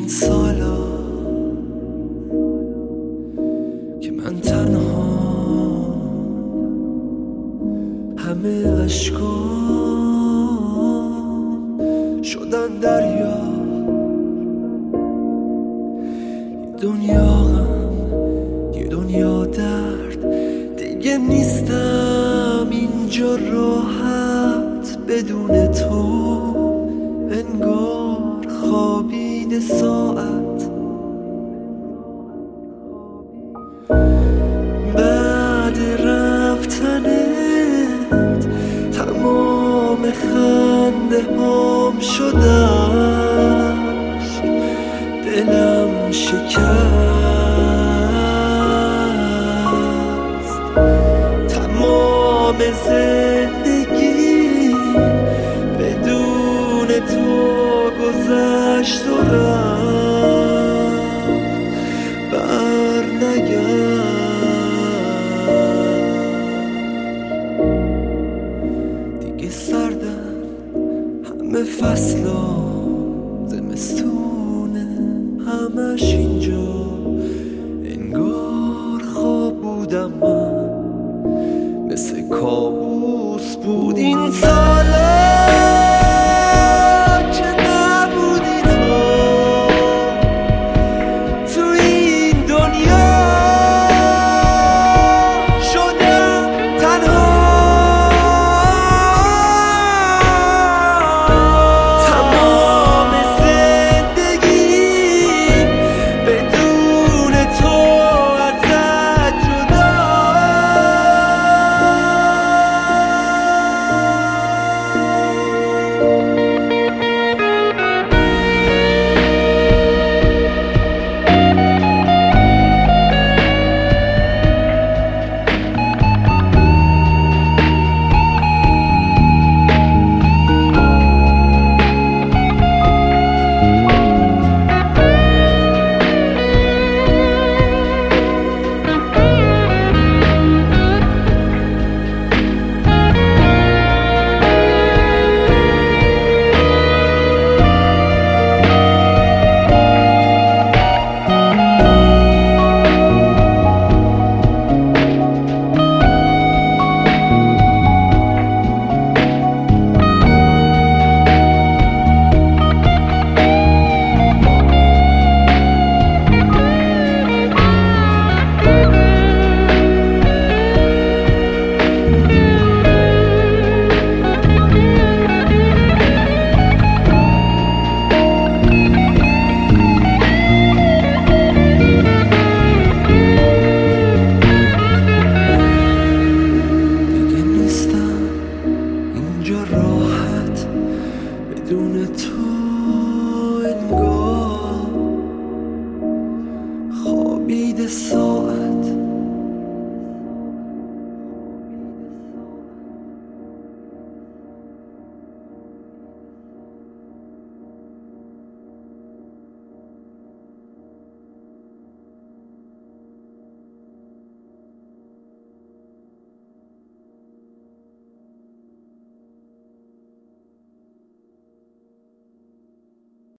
این سالا که من تنها همه عشقام شدن دریا، یه دنیا غم یه دنیا درد، دیگه نیستم اینجا راحت بدون تو، انگار خوابیده ساعت. بعد رفتنت تمام خنده هام شدش، دلم شکست، تمام زندگی بدون تو گذشت و رفت، بر نگشت. دیگه سردن همه فصلا، زمستونه همش اینجا، انگار خواب بودم من، مثل کابوس بود این سال.